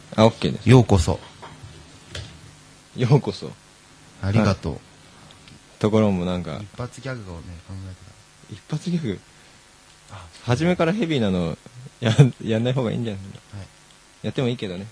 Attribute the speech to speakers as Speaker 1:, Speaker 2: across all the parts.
Speaker 1: あ、OK です。
Speaker 2: ようこそ。
Speaker 1: ようこそ。
Speaker 2: ありがとう。
Speaker 1: ところもなんか
Speaker 2: 一発ギャグをね、考えて
Speaker 1: 一発ギャグ初めからヘビーなのやんない方がいいんじゃないの、
Speaker 2: た。はい。
Speaker 1: やってもいいけどね。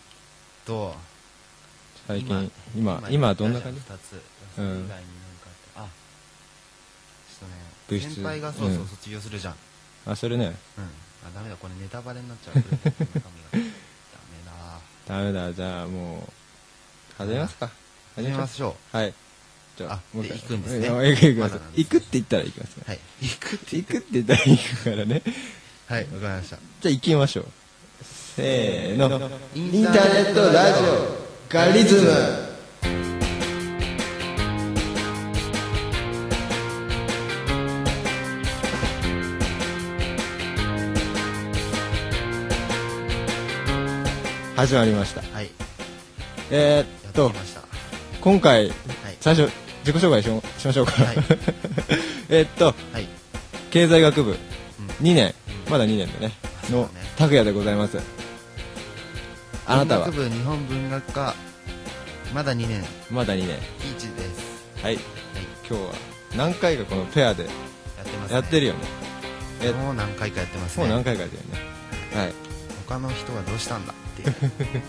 Speaker 1: 最近今どんな感じ？
Speaker 2: 2つ。それ以外に何かあって。ちょっとね、
Speaker 1: 物質
Speaker 2: 先輩がそうそう卒業するじゃん。
Speaker 1: あ、それね。
Speaker 2: うん。あ、ダメだ、これネタバレになっちゃう。中身がダメだ。
Speaker 1: ダメだ、じゃあもう始めますか。
Speaker 2: 始めましょ
Speaker 1: う。はい。じゃあ
Speaker 2: あで行くんですね
Speaker 1: 行きます。
Speaker 2: まだなんですね
Speaker 1: 行くって言ったら行きますね。
Speaker 2: う。はい。行くって
Speaker 1: 行くって言ったら行くからね。
Speaker 2: はい、わかりました。
Speaker 1: じゃあ行きましょう。せーの。
Speaker 2: イ
Speaker 1: インターネットラジオガリズム。始まりました。
Speaker 2: はい。やってきました。
Speaker 1: 今回
Speaker 2: はい。
Speaker 1: 最初自己紹介しましょうか。
Speaker 2: はい。はい。
Speaker 1: 経済学部
Speaker 2: うん
Speaker 1: 2年、まだ2年でねの
Speaker 2: そうだね
Speaker 1: 拓也でございます。あなたは
Speaker 2: 文学部日本文学科まだ2年
Speaker 1: まだ2年。
Speaker 2: ピーチです。
Speaker 1: はい。
Speaker 2: はい。
Speaker 1: 今日は何回かこのペアで
Speaker 2: やってますね。
Speaker 1: やってるよね。
Speaker 2: もう何回かやってますね。
Speaker 1: もう何回かやってるよね。はい。
Speaker 2: 他の人はどうしたんだっていう。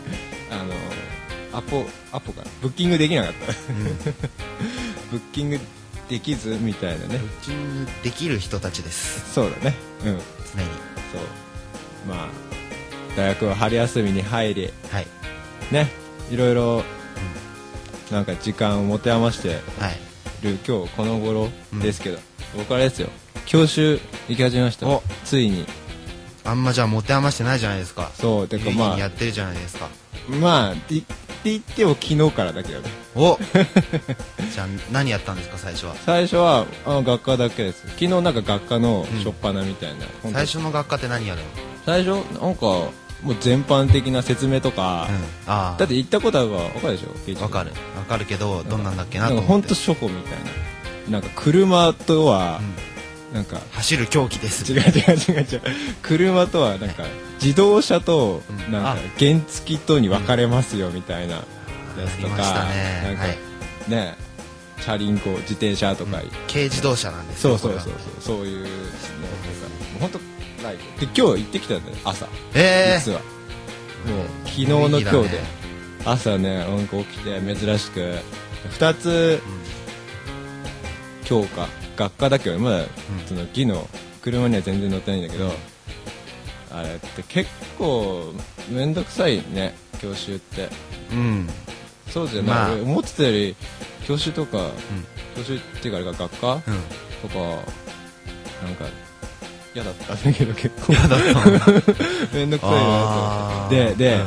Speaker 1: アポかブッキングできなかった。
Speaker 2: うん。
Speaker 1: ブッキングできずみたいなね。
Speaker 2: ブッキングできる人たちです。
Speaker 1: そうだね。うん。
Speaker 2: 常に。
Speaker 1: そう。まあ大学は春休みに入り
Speaker 2: はい。
Speaker 1: ね、いろいろなんか時間を持て余して
Speaker 2: はい。
Speaker 1: る今日この頃ですけど、僕あれですよ。教習行き始めました。
Speaker 2: お
Speaker 1: ついに。
Speaker 2: あんまじゃあ持て余してないじゃないですか。
Speaker 1: そうてかまあ
Speaker 2: やってるじゃないですか。
Speaker 1: って言っても昨日からだけどね。
Speaker 2: おじゃあ何やったんですか最初は。
Speaker 1: 最初は学科だけです。昨日なんか学科の初っ端みたいな、本当
Speaker 2: 最初の学科って何やるの？
Speaker 1: 最初なんかもう全般的な説明とか、
Speaker 2: あ
Speaker 1: だって行ったことあるから分かるでしょ。
Speaker 2: わかるけどどんなんだっけなと
Speaker 1: なんか
Speaker 2: 思って。
Speaker 1: 本当初歩みたいな。なんか車とは、なんか
Speaker 2: 走る狂気です。
Speaker 1: 違う車とはなんか自動車となんか原付とに分かれますよみたいなやつとか、
Speaker 2: ありましたね
Speaker 1: なんか
Speaker 2: はい
Speaker 1: ね、チャリンコ自転車とか、
Speaker 2: 軽自動車なんですよ。
Speaker 1: そういうのとかもう本当ライトで今日行ってきたんだよ朝。実はもう昨日の今日で朝ねなんか起きて珍しく2つ教科学科だけどまだその技能車には全然乗ってないんだけど、あれって結構めんどくさいね教習って。
Speaker 2: うん
Speaker 1: そうじゃない、
Speaker 2: まあ
Speaker 1: 俺思ってたより教習とか、教習っていうかあれが学科、とかなんか嫌だったんだけど結構
Speaker 2: 嫌だった
Speaker 1: めんどくさいなと。で、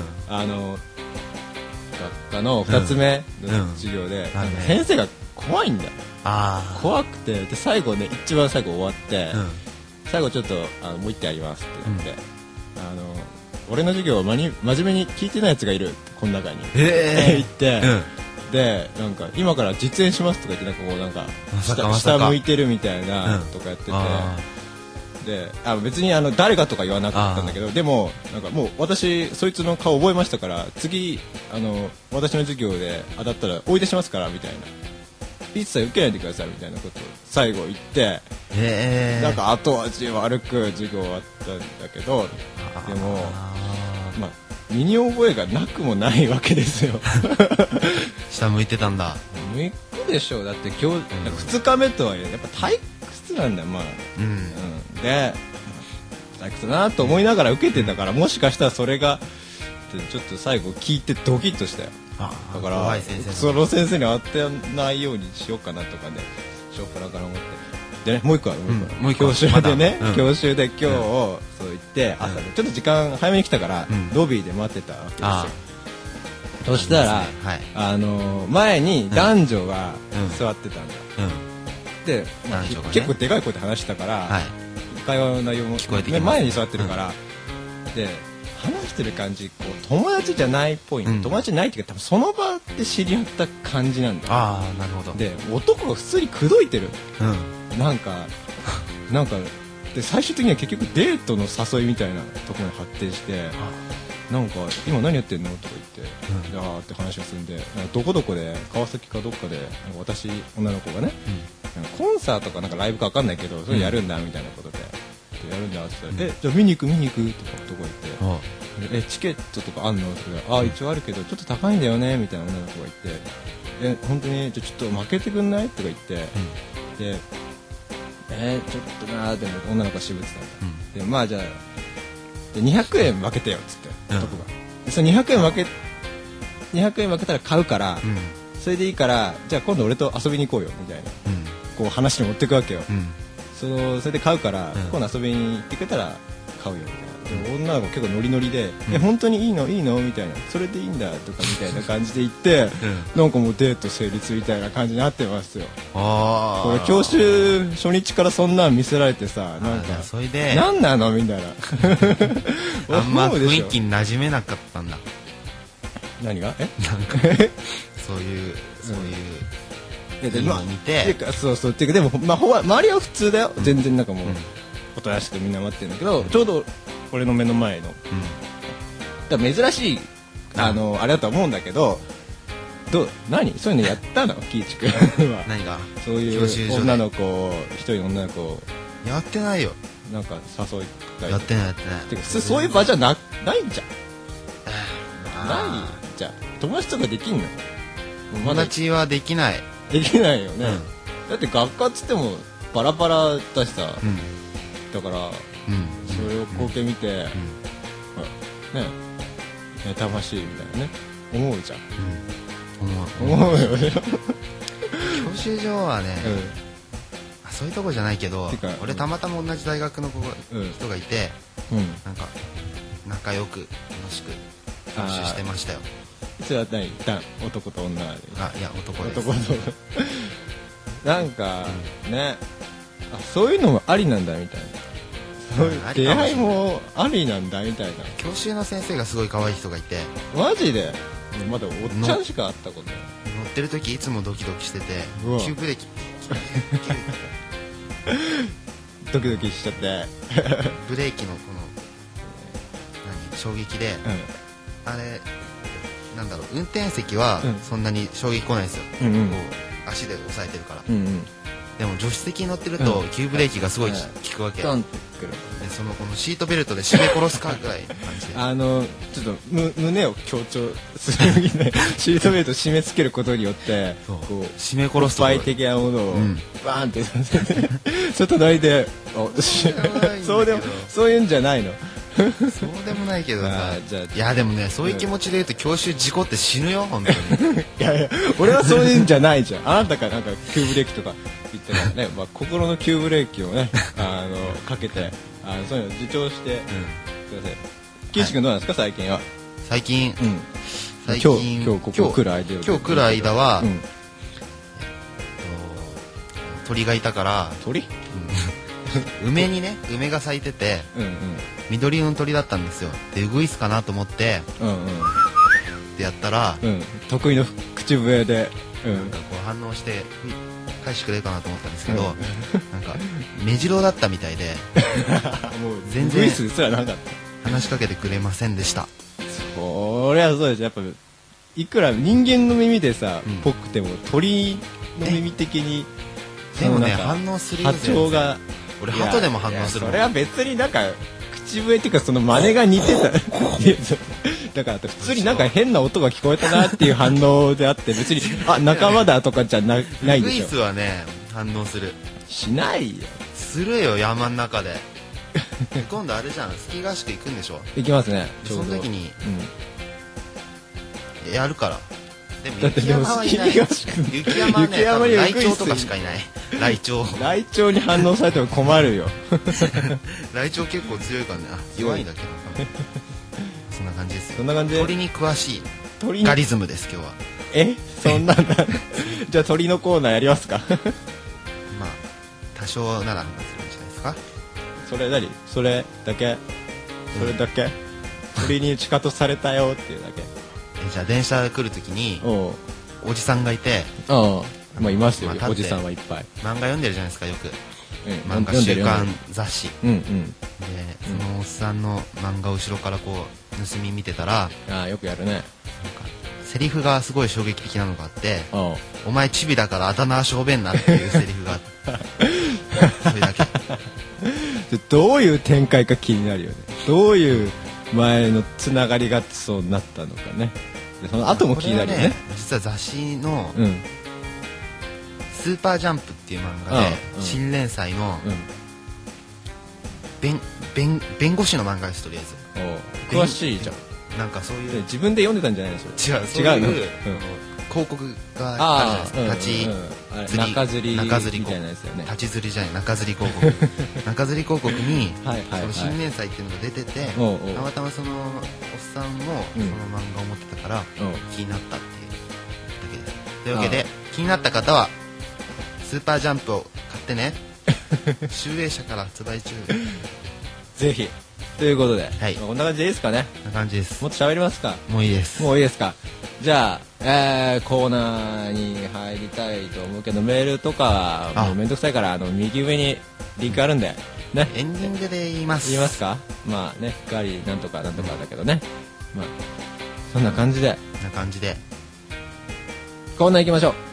Speaker 1: 学科の2つ目の授業で、先生が怖いんだよ。怖くてで最後ね一番最後終わって、最後ちょっともう一回やりますって言って、俺の授業を真面目に聞いてないやつがいるこの中に言って、でなんか今から実演しますとか言ってなんかこうなんか下向いてるみたいなとかやってて、で別に誰かとか言わなかったんだけど、でもなんかもう私そいつの顔覚えましたから次私の授業で当たったら追い出しますからみたいな、一切受けないでくださいみたいなことを最後言って、なんか後味悪く授業終わったんだけど、でもまあ身に覚えがなくもないわけですよ。
Speaker 2: 下向いてたんだ。
Speaker 1: 向くでしょ。だって今日2日目とはいえやっぱ退屈なんだよ。まあで退屈だなと思いながら受けてたから、もしかしたらそれがちょっと最後聞いてドキッとしたよ。だからその先生に当てないようにしようかなとかね、しようかなから思って。でね、もう一個ある。教習でね、教習で今日そう言って朝でちょっと時間早めに来たからロビーで待ってたわけですよ。そしたら前に男女が座ってたんだ。で結構でかい声で話してたから会話の内容も前に座ってるからで話してる感じこう友達じゃないっぽい、友達じゃないっていうか多分その場で知り合った感じなんだよ。
Speaker 2: なるほど。
Speaker 1: で男が普通に口説いてる、なんかで最終的には結局デートの誘いみたいなところに発展して、 なんか今何やってんのとか言って、あーって話をするんで、どこどこで川崎かどっかでなんか私女の子がね、なんかコンサートかなんかライブか分かんないけどそれやるんだみたいなことで、やるんだって言ったら、じゃあ見に行くとかどこ行って、チケットとかあんのって言ったら、一応あるけどちょっと高いんだよねみたいな女の子が言って、本当にじゃあちょっと負けてくんないとか言って、でちょっとなーでも女の子が渋ってたんだ、でまあじゃあ200円負けてよっつって男が、でその200円負けたら買うから、それでいいからじゃあ今度俺と遊びに行こうよみたいな、こう話に持ってくわけよ、それで買うから、今度遊びに行ってくれたら買うよみたいな。で女の子結構ノリノリで、本当にいいのみたいな、それでいいんだとかみたいな感じで言って、なんかもうデート成立みたいな感じになってますよ。これ教習初日からそんなん見せられてさ、なんか
Speaker 2: それで
Speaker 1: 何なのみたいな
Speaker 2: あんま雰囲気に馴染めなかったんだ。
Speaker 1: 何が
Speaker 2: なんかそういうのを見て、
Speaker 1: そうっていうか、でも周りは普通だよ、全然なんかもうおとなしくみんな待ってるんだけど、ちょうど俺の目の前の、だから珍しいあれだと思うんだけど、何そういうのやったのキイチ君は。
Speaker 2: 何が
Speaker 1: そういう女の子一人の女の子
Speaker 2: やってないよ。
Speaker 1: なんか誘いたい。
Speaker 2: やってない
Speaker 1: てかそういう場じゃないんじゃん。ないじゃん。友達とかできんの？
Speaker 2: 友達はできない。
Speaker 1: できないよね、だって学科っつってもバラバラだしさ、だから、それを光景見て、ね妬ましいみたいなね思うじゃん、思うよね
Speaker 2: 教習所はね、そういうとこじゃないけど、俺たまたま同じ大学の人がいて、なんか仲良く楽しく教習してましたよ。
Speaker 1: それは何？男と女で？
Speaker 2: いや男です。
Speaker 1: 男となんかね、そういうのもありなんだみたいな、そういう出会いもありなんだみたいな。
Speaker 2: 教習の先生がすごい可愛い人がいて。マ
Speaker 1: ジで？まだおっちゃんしか会ったことない。
Speaker 2: 乗ってる時いつもドキドキしてて、急ブレーキ
Speaker 1: ドキドキしちゃって
Speaker 2: ブレーキのこの衝撃で、あれなんだろう、運転席はそんなに衝撃来ないですよ、こう足で押さえてるから、でも助手席に乗ってると急ブレーキがすごい効くわけ、でそのこのシートベルトで締め殺すかぐらいの感
Speaker 1: じでちょっと胸を強調するみたいなシートベルト締め付けることによってこう
Speaker 2: 締め殺すと
Speaker 1: スパイ的なものをバーンってさせてちょっと隣でそういうんじゃないの
Speaker 2: そうでもないけどさ、いやでもね、そういう気持ちで言うと教習事故って死ぬよ本当に
Speaker 1: いや俺はそういうんじゃないじゃん。あなたがなんか急ブレーキとか言ってからね、心の急ブレーキをねかけてそういうの自重してください。キイチ君どうなんですか最近は？
Speaker 2: 最近
Speaker 1: 今日ここ来る間
Speaker 2: は鳥がいたから。鳥？梅にね、梅が咲いてて、緑色の鳥だったんですよ。でウグイスかなと思ってってやったら、
Speaker 1: 得意の口笛で
Speaker 2: なんかこう反応して返してくれるかなと思ったんですけど、なんか目白だったみたいで全然話しかけてくれませんでした。
Speaker 1: そりゃそうです。やっぱいくら人間の耳でさぽくても鳥の耳的に
Speaker 2: でもね反応するよ。
Speaker 1: 波長が
Speaker 2: 俺鳩でも反応するもん。
Speaker 1: それは別になんか口笛っていうかその真似が似てただから普通になんか変な音が聞こえたなっていう反応であって別に仲間だとかじゃないでしょ。
Speaker 2: ウグイスはね反応する。
Speaker 1: しないよ。
Speaker 2: するよ山の中で今度あれじゃん、スキー合宿行くんでしょ。
Speaker 1: 行きますね。
Speaker 2: その時にやるから。でも
Speaker 1: 雪山はいない。
Speaker 2: 雪山はね、ライチョウとかしかいない。ライチョウ。
Speaker 1: ライチョウに反応されても困るよ。
Speaker 2: ライチョウ結構強いからね。弱いんだけど。そんな感じですよ。
Speaker 1: そんな感じで。
Speaker 2: 鳥に詳しい。ガリズムです今日は。
Speaker 1: そんなんだ。じゃあ鳥のコーナーやりますか。
Speaker 2: まあ多少なら話するんじゃないですか。
Speaker 1: それ何？それだけ？それだけ？鳥に打ち方されたよっていうだけ。
Speaker 2: じゃあ電車来る時におじさんがいて、
Speaker 1: いますよ、おじさんはいっぱい。
Speaker 2: 漫画読んでるじゃないですかよく、漫画週刊雑誌で、そのおっさんの漫画を後ろからこう盗み見てたら、
Speaker 1: よくやるね。なんか
Speaker 2: セリフがすごい衝撃的なのがあって、お前チビだからあだ名は小便なっていうセリフがあってそれだけ
Speaker 1: どういう展開か気になるよね。どういう前のつながりがそうなったのかね。でその後も気になるよね。
Speaker 2: 実は雑誌の、スーパージャンプっていう漫画で、新連載の、弁護士の漫画です。とりあえ
Speaker 1: ず詳しいじゃん。
Speaker 2: なんかそういう
Speaker 1: 自分で読んでたんじゃないの？
Speaker 2: 違う広告があるじゃないですか。
Speaker 1: 中釣りみたいなやつよね。
Speaker 2: 立ち釣りじゃない、中釣り広告中釣り広告にその新連載っていうのが出てて、たまたまそのおっさんもその漫画を持ってたから気になったっていうだけです。というわけで気になった方はスーパージャンプを買ってね集英社から発売中
Speaker 1: ぜひ。ということで、こんな感じでいいですかね。
Speaker 2: こんな感じです。
Speaker 1: もっと喋りますか。
Speaker 2: もういいです。
Speaker 1: もういいですか。じゃあ、コーナーに入りたいと思うけど、メールとかもうめんどくさいから右上にリンクあるんで、ね。
Speaker 2: エンディングで言います。
Speaker 1: 言いますか。まあね、ガリなんとかなんとかだけどね。まあそんな感じで。
Speaker 2: こんな感じで。
Speaker 1: コーナー行きましょう。